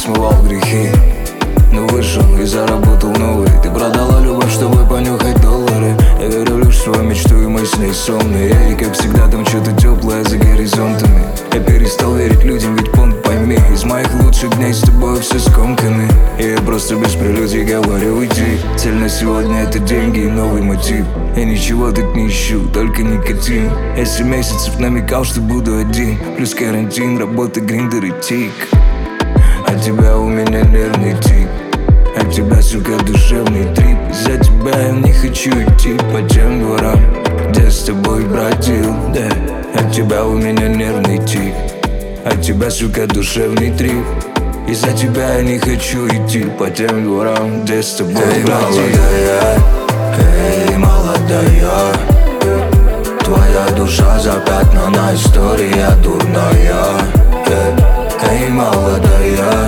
смывал грехи, но вышел и заработал новый. Ты продала любовь, чтобы понюхать доллары. Я верю лишь в свою мечту, и мы с ней сонные. И как всегда там что-то теплое за горизонтами. Я перестал верить людям, ведь пойми, из моих лучших дней с тобой все скомканы. И я просто без прелюдий говорю уйди. Цель на сегодня — это деньги и новый мотив. Я ничего так не ищу, только никотин. Я 7 месяцев намекал, что буду один. Плюс карантин, работа, гриндер и тик. От тебя у меня нервный тик. От тебя, сука, душевный трип. Из-за тебя я не хочу идти по тем дворам, где с тобой бродил, да. От тебя у меня нервный тик. От тебя, сука, душевный трип. Из-за тебя я не хочу идти по тем дворам, где с тобой бродил. Эй, молодая, твоя душа запятнана, история дурная. Эй, молодая,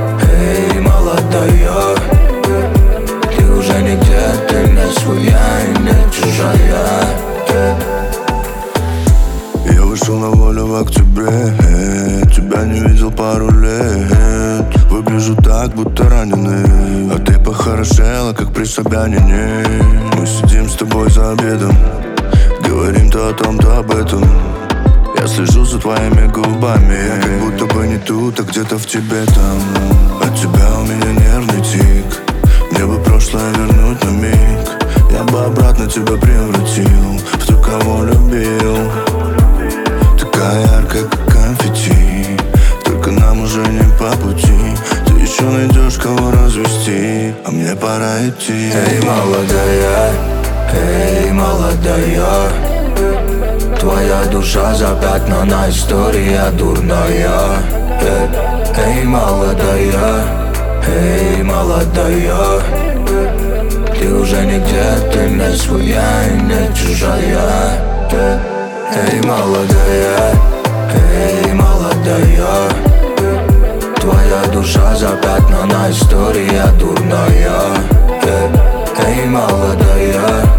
ты уже нигде, ты не своя и не чужая. Я вышел на волю в октябре, тебя не видел пару лет. Выгляжу так, будто раненый, а ты похорошела, как при Собянине. Мы сидим с тобой за обедом, говорим то о том, то об этом. Я слежу за твоими губами, я как будто бы не тут, а где-то в тебе там. От тебя у меня нервный тик, мне бы прошлое вернуть на миг. Я бы обратно тебя превратил в ту, кого любил. Такая яркая, как конфетти, только нам уже не по пути. Ты еще найдешь, кого развести, а мне пора идти. Эй, молодая, твоя душа запятнана, история дурная. Эй, молодая, ты уже нигде, ты не своя и не чужая. Эй, молодая, твоя душа запятнана, история дурная. Эй, молодая,